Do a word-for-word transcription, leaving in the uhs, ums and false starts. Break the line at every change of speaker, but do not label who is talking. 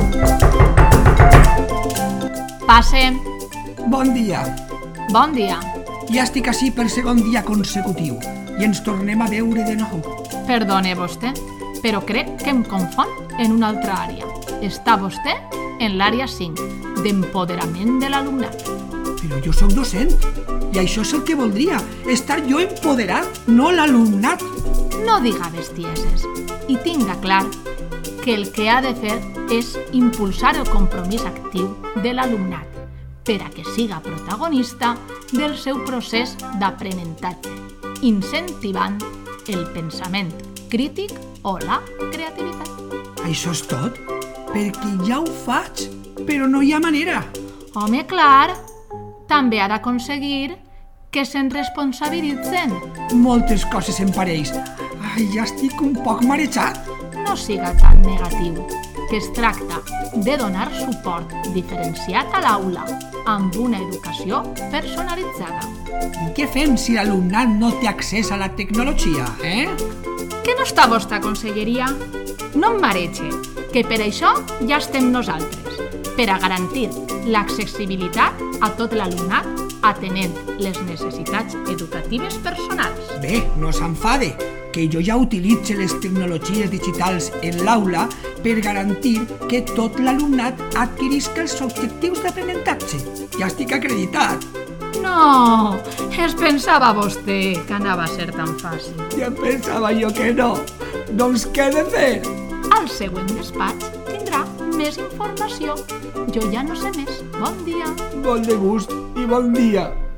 Passe.
Bon dia.
Bon dia.
Ja estic ací per segon dia consecutiu i ens tornem a veure de nou.
Perdone vostè, però crec que em confon en una altra àrea. Està vostè en l'àrea cinc, d'empoderament de l'alumnat.
Però jo sóc docent i això és el que voldria, estar jo empoderat, no l'alumnat.
No diga bestieses i tinga clar que el que ha de fer és impulsar el compromís actiu de l'alumnat per a que siga protagonista del seu procés d'aprenentatge, incentivant el pensament crític o la creativitat.
Això és tot? Perquè ja ho faig, però no hi ha manera.
Home, clar, també ha d'aconseguir que se'n responsabilitzen.
Moltes coses en parells. Ai, ja estic un poc marejat.
No siga tan negatiu, que es tracta de donar suport diferenciat a l'aula amb una educació personalitzada.
I què fem si l'alumnat no té accés a la tecnologia, eh?
Que no està a vostra conselleria? No em marege, que per això ja estem nosaltres, per a garantir l'accessibilitat a tot l'alumnat atenent les necessitats educatives personals.
Bé, no s'enfade, que jo ja utilitzo les tecnologies digitals en l'aula per garantir que tot l'alumnat adquirisca els objectius d'aprenentatge. Ja estic acreditat.
No, es pensava vostè que anava a ser tan fàcil.
Ja pensava jo que no. Doncs què he de fer?
Al següent despatx tindrà més informació. Jo ja no sé més. Bon dia.
Molt de gust i bon dia.